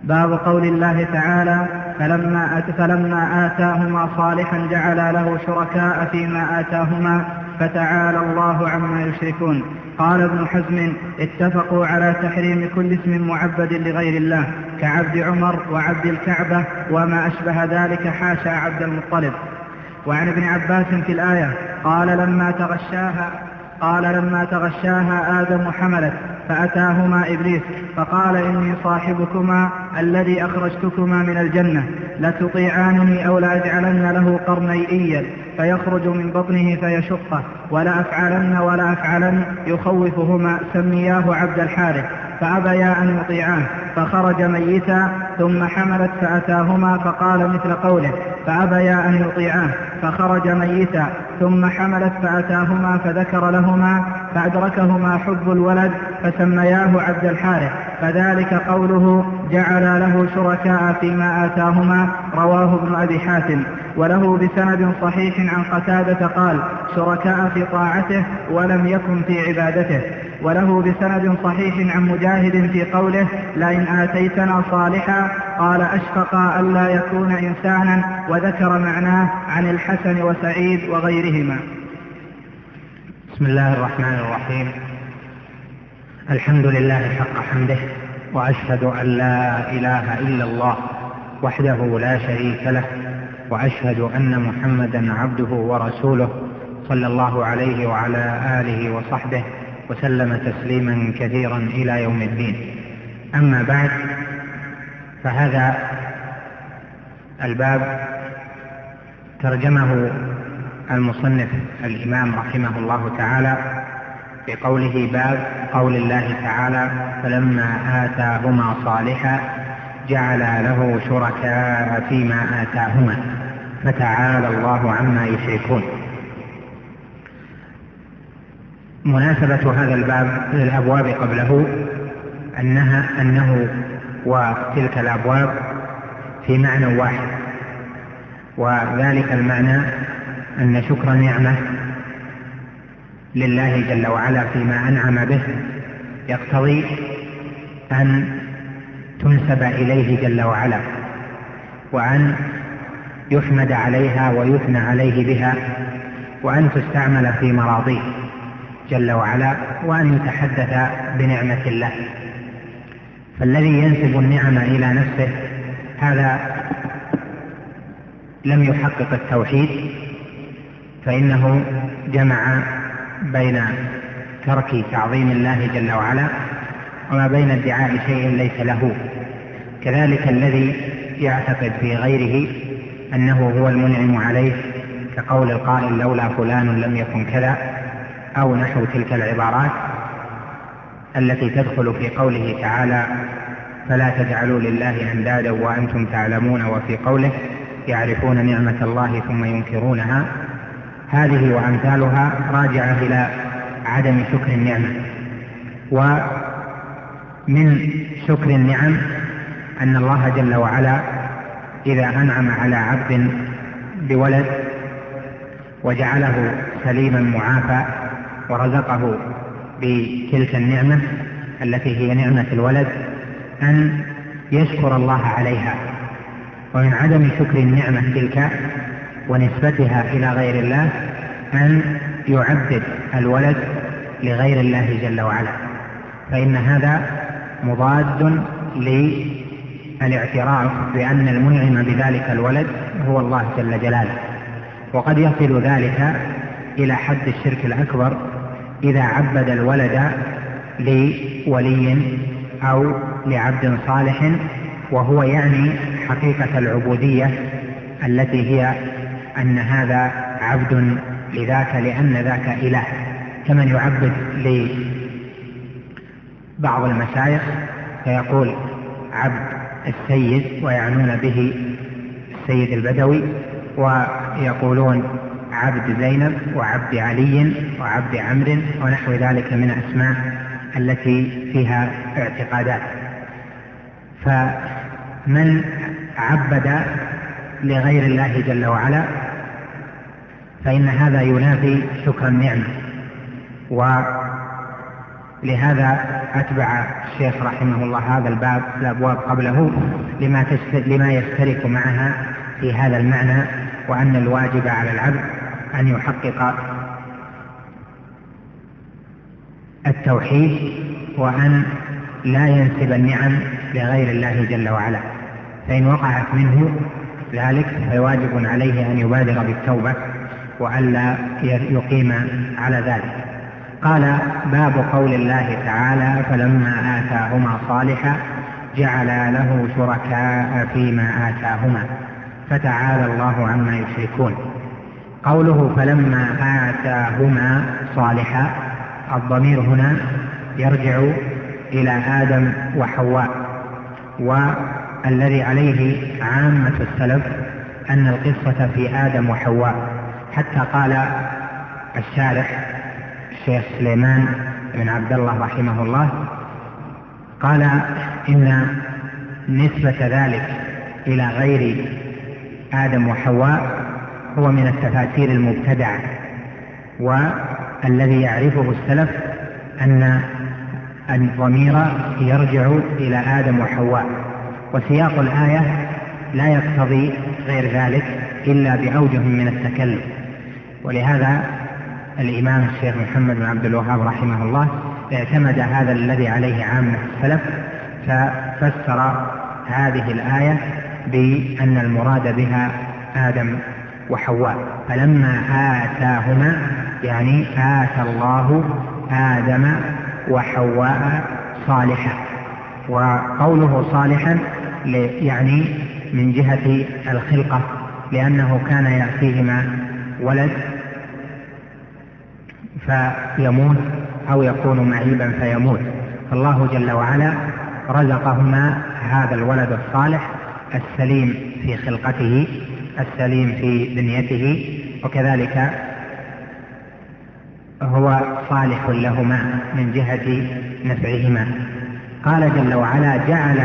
باب قول الله تعالى: فلما آتاهما صالحا جعل له شركاء فيما آتاهما فتعالى الله عما يشركون. قال ابن حزم: اتفقوا على تحريم كل اسم معبد لغير الله كعبد عمر وعبد الكعبة وما أشبه ذلك حاشا عبد المطلب. وعن ابن عباس في الآية قال: لما تغشاها آدم حملت فأتاهما إبليس فقال: إني صاحبكما الذي أخرجتكما من الجنة، لتطيعانني أو لأجعلن له قرنيئيا فيخرج من بطنه فيشقه، ولا أفعلن يخوفهما، سمياه عبد الحارث، فأبيا أن يطيعاه فخرج ميتا، ثم حملت فأتاهما فقال مثل قوله: فأبيا أن يطيعاه فخرج ميتا، ثم حملت فأتاهما فذكر لهما فأدركهما حب الولد فسمياه عبد الحارث، فذلك قوله جعل له شركاء فيما آتاهما. رواه ابن أبي حاتم. وله بسند صحيح عن قتادة قال: شركاء في طاعته ولم يكن في عبادته. وله بسند صحيح عن مجاهد في قوله: لئن آتيتنا صالحا، قال: أشفق ألا يكون إنسانا، وذكر معناه عن الحسن وسعيد وغيرهما. بسم الله الرحمن الرحيم. الحمد لله حق حمده، وأشهد أن لا إله إلا الله وحده لا شريك له، وأشهد أن محمدا عبده ورسوله صلى الله عليه وعلى آله وصحبه وسلم تسليما كثيرا إلى يوم الدين. أما بعد، فهذا الباب ترجمه المصنف الإمام رحمه الله تعالى بقوله: باب قول الله تعالى: فلما آتاهما صالحا جعل له شركاء فيما آتاهما فتعالى الله عما يشركون. مناسبة هذا الباب للأبواب قبله أنه وتلك الأبواب في معنى واحد، وذلك المعنى أن شكر نعمة لله جل وعلا فيما أنعم به يقتضي أن تنسب إليه جل وعلا، وأن يحمد عليها ويثنى عليه بها، وأن تستعمل في مراضيه جل وعلا، وأن يتحدث بنعمة الله. فالذي ينسب النعمة إلى نفسه هذا لم يحقق التوحيد، فإنه جمع بين ترك تعظيم الله جل وعلا وما بين ادعاء شيء ليس له. كذلك الذي يعتقد في غيره أنه هو المنعم عليه، كقول القائل: لولا فلان لم يكن كذا، أو نحو تلك العبارات التي تدخل في قوله تعالى: فلا تجعلوا لله أندادا وأنتم تعلمون، وفي قوله: يعرفون نعمة الله ثم ينكرونها. هذه وأمثالها راجعة إلى عدم شكر النعمة. ومن شكر النعم أن الله جل وعلا إذا أنعم على عبد بولد وجعله سليما معافى ورزقه بتلك النعمة التي هي نعمة الولد، أن يشكر الله عليها. ومن عدم شكر النعمة تلك ونسبتها إلى غير الله أن يعبد الولد لغير الله جل وعلا، فإن هذا مضاد للاعتراف بأن المنعم بذلك الولد هو الله جل جلاله. وقد يصل ذلك إلى حد الشرك الأكبر إذا عبد الولد لولي أو لعبد صالح، وهو يعني حقيقة العبودية التي هي أن هذا عبد لذاك لأن ذاك إله، كمن يعبد لبعض المشايخ فيقول عبد السيد ويعنون به السيد البدوي، ويقولون عبد زينب وعبد علي وعبد عمرو ونحو ذلك من أسماء التي فيها اعتقادات. فمن عبد لغير الله جل وعلا فإن هذا ينافي شكر النعمة، ولهذا أتبع الشيخ رحمه الله هذا الباب الأبواب قبله لما يشترك معها في هذا المعنى، وأن الواجب على العبد أن يحقق التوحيد وأن لا ينسب النعم لغير الله جل وعلا، فإن وقعت منه ذلك فواجب عليه أن يبادر بالتوبة وألا يقيم على ذلك. قال: باب قول الله تعالى: فلما آتاهما صالحا جعل له شركاء فيما آتاهما فتعالى الله عما يشركون. قوله فلما آتاهما صالحا، الضمير هنا يرجع إلى آدم وحواء، والذي عليه عامة السلف أن القصة في آدم وحواء، حتى قال الشارح الشيخ سليمان بن عبد الله رحمه الله قال: إن نسبة ذلك إلى غير آدم وحواء هو من التفاسير المبتدعة، والذي يعرفه السلف أن الضمير يرجع إلى آدم وحواء، وسياق الآية لا يقتضي غير ذلك إلا بأوجه من التكلم. ولهذا الإمام الشيخ محمد بن عبد الوهاب رحمه الله اعتمد هذا الذي عليه عامة السلف، ففسر هذه الآية بأن المراد بها آدم وحواء. فلما آتاهما يعني آتى الله آدم وحواء صالحا، وقوله صالحا يعني من جهة الخلقة، لأنه كان يأتيهما ولد فيموت أو يكون معيبا فيموت، فالله جل وعلا رزقهما هذا الولد الصالح السليم في خلقته السليم في بنيته، وكذلك هو صالح لهما من جهة نفعهما. قال جل وعلا: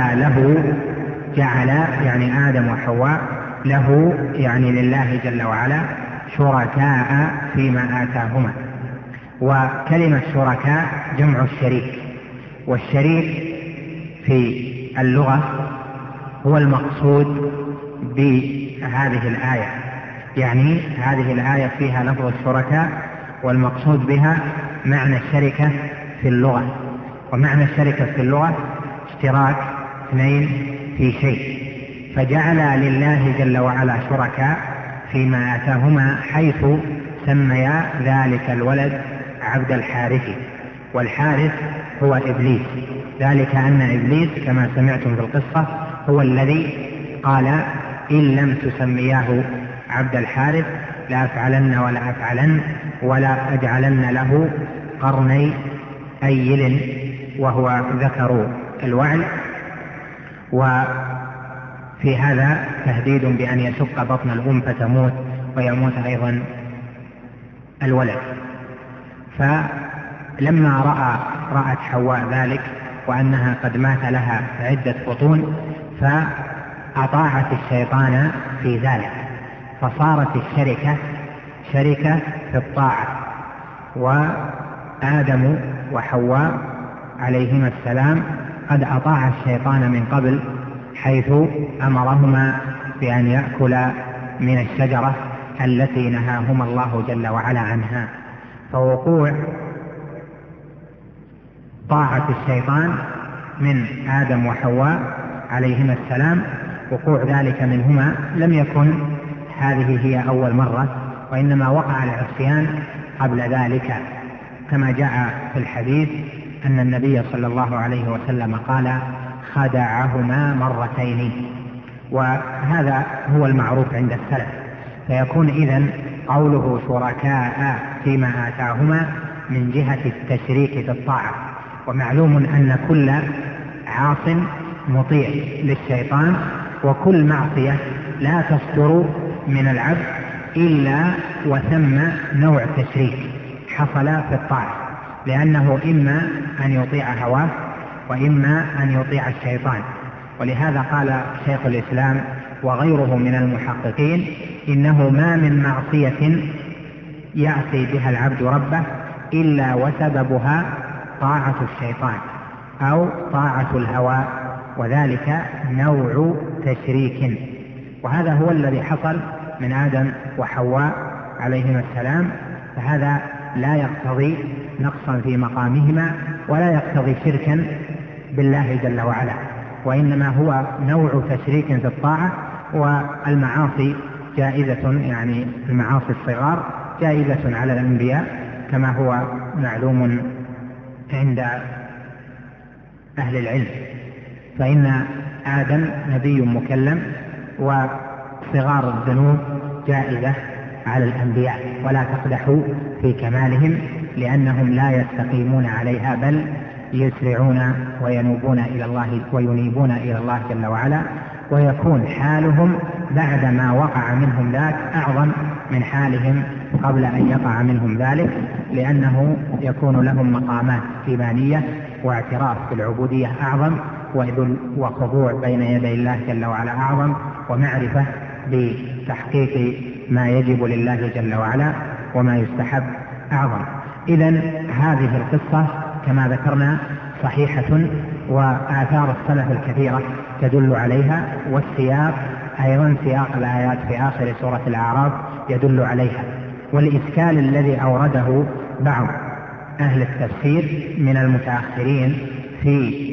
جعل يعني آدم وحواء له يعني لله جل وعلا شركاء فيما آتاهما. وكلمة شركاء جمع الشريك، والشريك في اللغة هو المقصود بهذه الآية، يعني هذه الآية فيها لفظ الشركاء والمقصود بها معنى الشركة في اللغة، ومعنى الشركة في اللغة اشتراك اثنين في شيء، فجعل لله جل وعلا شركاء فيما آتاهما، حيث سميا ذلك الولد عبد الحارث، والحارث هو إبليس، ذلك أن إبليس كما سمعتم في القصة هو الذي قال: إن لم تسمياه عبد الحارث لأفعلن ولا أفعلن ولا أجعلن له قرني أيل، وهو ذكر الوعل. وفي هذا تهديد بأن يشق بطن الأم فتموت ويموت أيضا الولد. فلما رأت حواء ذلك وأنها قد مات لها عدة بطون فأطاعت الشيطان في ذلك، فصارت الشركة شركة في الطاعة. وآدم وحواء عليهما السلام قد أطاع الشيطان من قبل، حيث أمرهما بأن يأكلا من الشجرة التي نهاهما الله جل وعلا عنها. فوقوع طاعة الشيطان من آدم وحواء عليهما السلام، وقوع ذلك منهما لم يكن هذه هي أول مرة، وإنما وقع العصيان قبل ذلك، كما جاء في الحديث أن النبي صلى الله عليه وسلم قال: خدعهما مرتين. وهذا هو المعروف عند السلف، فيكون إذن قوله شركاء فيما آتاهما من جهة التشريك في الطاعة. ومعلوم أن كل عاص مطيع للشيطان، وكل معصية لا تصدر من العبد إلا وثم نوع تشريك حصل في الطاعة، لأنه إما أن يطيع هواه وإما أن يطيع الشيطان. ولهذا قال شيخ الإسلام وغيره من المحققين: إنه ما من معصية يعصي بها العبد ربه إلا وسببها طاعة الشيطان، أو طاعة الهوى، وذلك نوع تشريك. وهذا هو الذي حصل من آدم وحواء عليهما السلام، فهذا لا يقتضي نقصا في مقامهما ولا يقتضي شركا بالله جل وعلا، وإنما هو نوع تشريك في الطاعة. والمعاصي جائزة، يعني المعاصي الصغار جائزة على الأنبياء كما هو معلوم عند أهل العلم، فإن آدم نبي مكلم، وصغار الذنوب جائزة على الأنبياء، ولا تقدحوا في كمالهم لأنهم لا يستقيمون عليها، بل يسرعون وينيبون إلى الله جل وعلا، ويكون حالهم بعد ما وقع منهم ذاك أعظم من حالهم قبل أن يقع منهم ذلك، لأنه يكون لهم مقامات إيمانية واعتراف بالعبودية أعظم، وخضوع بين يدي الله جل وعلا أعظم، ومعرفة بتحقيق ما يجب لله جل وعلا وما يستحب أعظم. إذن هذه القصة كما ذكرنا صحيحة، وآثار السلف الكثيرة تدل عليها، والسياق أيضا سياق الآيات في آخر سورة الأعراف يدل عليها. والإشكال الذي أورده بعض أهل التفسير من المتأخرين في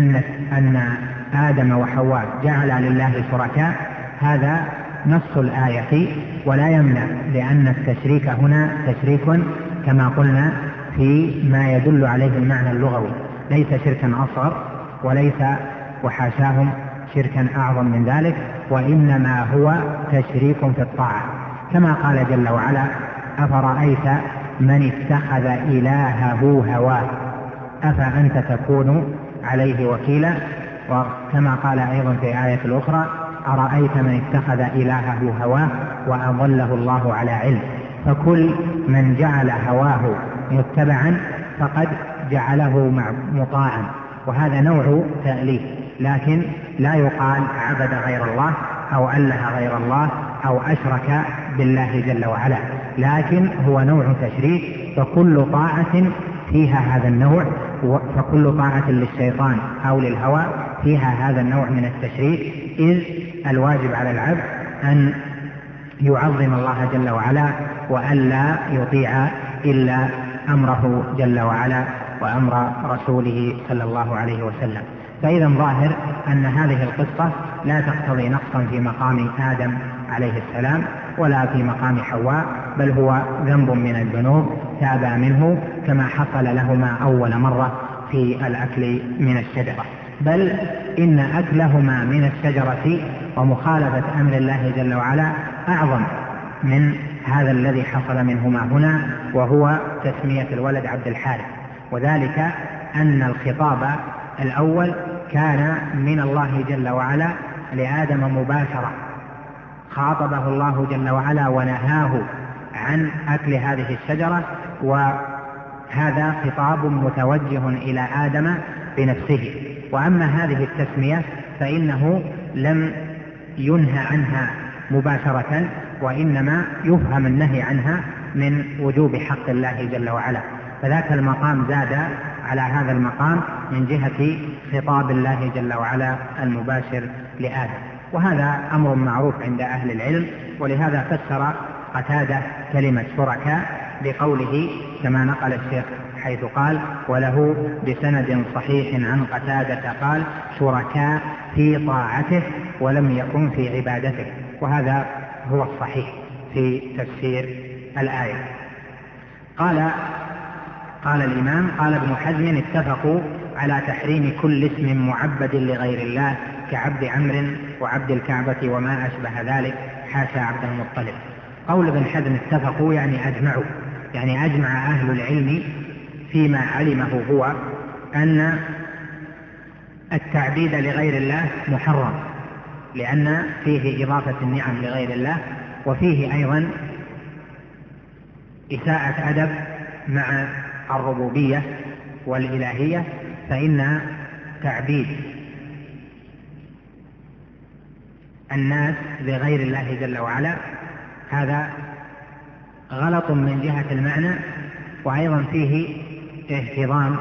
أن آدم وحواء جعل لله شركاء، هذا نص الآية ولا يمنع، لأن التشريك هنا تشريك كما قلنا في ما يدل عليه المعنى اللغوي، ليس شركا أصغر وليس وحاشاهم شركا أعظم من ذلك، وإنما هو تشريك في الطاعة، كما قال جل وعلا: أفرأيت من اتخذ إلهه هواه أفأنت تكون عليه وكيلا. وكما قال أيضا في آية الأخرى: أرأيت من اتخذ إلهه هواه وأضله الله على علم. فكل من جعل هواه متبعا فقد جعله مطاعا، وهذا نوع تأليف، لكن لا يقال عبد غير الله أو أله غير الله أو أشرك بالله جل وعلا، لكن هو نوع تشريك. فكل طاعة فيها هذا النوع، فكل طاعة للشيطان أو للهوى فيها هذا النوع من التشريك، إذ الواجب على العبد أن يعظم الله جل وعلا وألا يطيع إلا أمره جل وعلا وأمر رسوله صلى الله عليه وسلم. فإذا ظاهر أن هذه القصة لا تقتضي نقصا في مقام آدم عليه السلام ولا في مقام حواء، بل هو ذنب من الذنوب تابا منه كما حصل لهما أول مرة في الأكل من الشجرة، بل إن أكلهما من الشجرة ومخالفة أمر الله جل وعلا أعظم من هذا الذي حصل منهما هنا، وهو تسمية الولد عبد الحارث. وذلك أن الخطاب الأول كان من الله جل وعلا لآدم مباشرة، خاطبه الله جل وعلا ونهاه عن أكل هذه الشجرة، وهذا خطاب متوجه إلى آدم بنفسه. وأما هذه التسمية فإنه لم ينهى عنها مباشرة، وإنما يفهم النهي عنها من وجوب حق الله جل وعلا، فذاك المقام زاد على هذا المقام من جهة خطاب الله جل وعلا المباشر لآدم. وهذا أمر معروف عند أهل العلم، ولهذا فسر قتادة كلمة شركاء بقوله كما نقل الشيخ حيث قال: وله بسند صحيح عن قتادة قال: شركاء في طاعته ولم يكن في عبادته. وهذا هو الصحيح في تفسير الآية. قال الإمام: قال ابن حزم: اتفقوا على تحريم كل اسم معبد لغير الله كعبد عمرو وعبد الكعبة وما أشبه ذلك، حاشا عبد المطلب. قول ابن حزم اتفقوا يعني أجمعوا، يعني أجمع أهل العلم فيما علمه هو أن التعبيد لغير الله محرم، لأن فيه إضافة النعم لغير الله، وفيه أيضا إساءة أدب مع الربوبية والإلهية، فإن تعبيد الناس لغير الله جل وعلا هذا غلط من جهة المعنى، وأيضا فيه اهتضام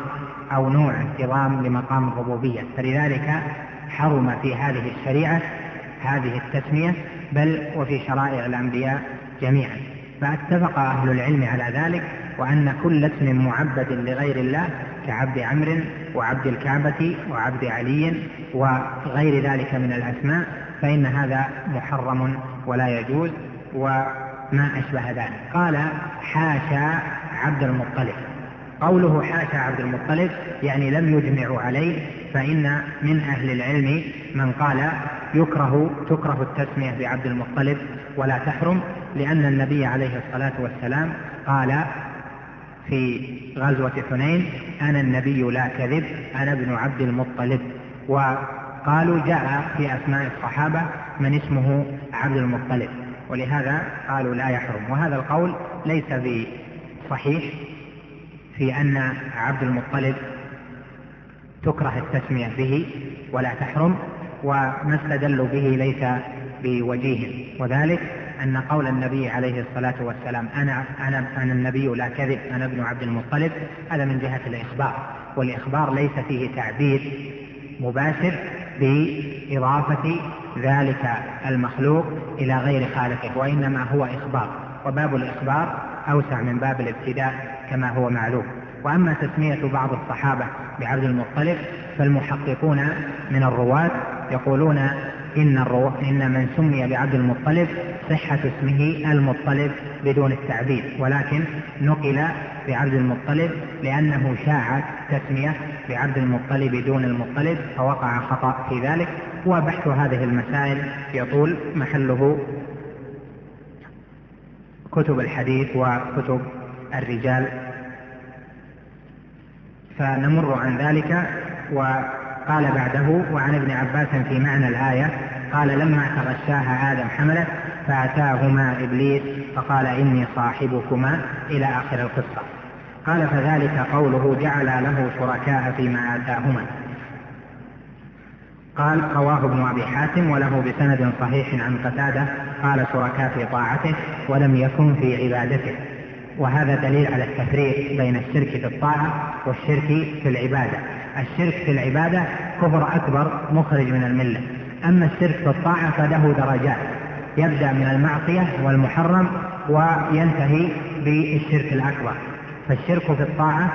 أو نوع انتظام لمقام الربوبية، فلذلك حرم في هذه الشريعة هذه التسمية، بل وفي شرائع الأنبياء جميعا. فاتفق أهل العلم على ذلك، وأن كل اسم معبد لغير الله كعبد عمرو وعبد الكعبة وعبد علي وغير ذلك من الأسماء فإن هذا محرم ولا يجوز وما أشبه ذلك. قال حاشا عبد المطلب. قوله حاشا عبد المطلب يعني لم يجمع عليه، فإن من أهل العلم من قال تكره التسمية بعبد المطلب ولا تحرم، لأن النبي عليه الصلاة والسلام قال في غزوة حنين أنا النبي لا كذب أنا ابن عبد المطلب. وقالوا جاء في أسماء الصحابة من اسمه عبد المطلب، ولهذا قالوا لا يحرم. وهذا القول ليس بصحيح في أن عبد المطلب تكره التسمية به ولا تحرم، وما استدلوا به ليس بوجيه، وذلك أن قول النبي عليه الصلاة والسلام أنا النبي لا كذب أنا ابن عبد المطلب هذا من جهة الإخبار، والإخبار ليس فيه تعبير مباشر بإضافة ذلك المخلوق إلى غير خالقه، وإنما هو إخبار، وباب الإخبار أوسع من باب الابتداء كما هو معلوم. وأما تسمية بعض الصحابة بعبد المطلب فالمحققون من الرواة يقولون إن من سمي بعبد المطلب صحة اسمه المطلب بدون التعبير، ولكن نقل بعبد المطلب لأنه شاعت تسمية بعبد المطلب دون المطلب فوقع خطأ في ذلك. وبحث هذه المسائل يطول محله كتب الحديث وكتب الرجال، فنمر عن ذلك. وقال بعده وعن ابن عباس في معنى الآية قال لما تغشاها آدم حملت فأتاهما إبليس فقال إني صاحبكما إلى آخر القصة. قال فذلك قوله جعل له شركاء فيما آتاهما. قال رواه ابن أبي حاتم وله بسند صحيح عن قتادة قال شركاء في طاعته ولم يكن في عبادته. وهذا دليل على التفريق بين الشرك في الطاعة والشرك في العبادة. الشرك في العبادة كفر أكبر مخرج من الملة، أما الشرك في الطاعة فله درجات، يبدأ من المعصية والمحرم وينتهي بالشرك الأكبر. فالشرك في الطاعة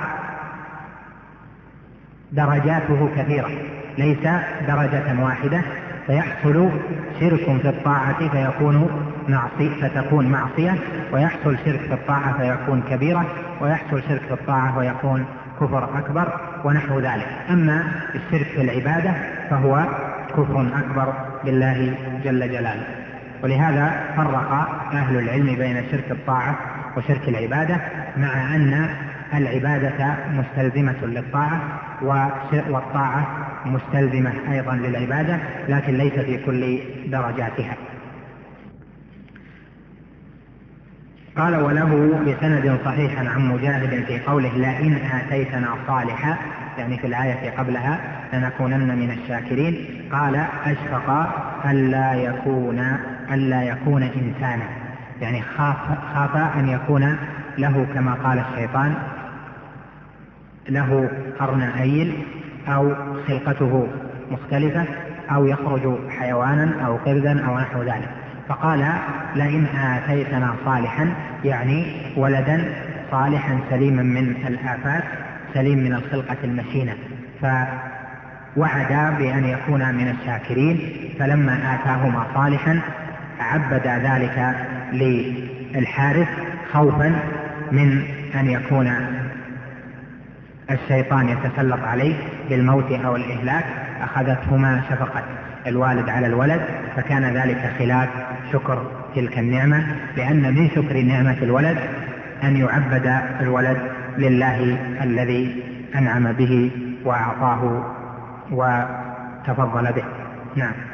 درجاته كثيرة ليس درجة واحدة، فيحصل شرك في الطاعة فتكون معصية، ويحصل شرك في الطاعة فيكون كبيرة، ويحصل شرك في الطاعة ويكون كفر أكبر ونحو ذلك. أما الشرك في العبادة فهو كفر أكبر بالله جل جلاله. ولهذا فرق أهل العلم بين شرك الطاعة وشرك العبادة، مع أن العبادة مستلزمة للطاعة والطاعة مستلزمة أيضا للعبادة، لكن ليس في كل درجاتها. قال وله بسند صحيح عن مجاهد في قوله لئن آتيتنا صالحا، يعني في الآية قبلها لنكونن من الشاكرين. قال أشفق ألا يكون إنسانا، يعني خاف أن يكون له كما قال الشيطان له قرن أيل أو خلقته مختلفة أو يخرج حيوانا أو قردا أو نحو ذلك. فقال لئن آتيتنا صالحا، يعني ولدا صالحا سليما من الآفات سليم من الخلقة المشينة، فوعد بأن يكون من الشاكرين. فلما آتاهما صالحا عبد ذلك للحارث خوفا من أن يكون الشيطان يتسلط عليه بالموت أو الإهلاك، أخذتهما شفقة الوالد على الولد، فكان ذلك خلاف شكر تلك النعمة، لأن من شكر نعمة الولد أن يعبد الولد لله الذي أنعم به وأعطاه وتفضل به. نعم.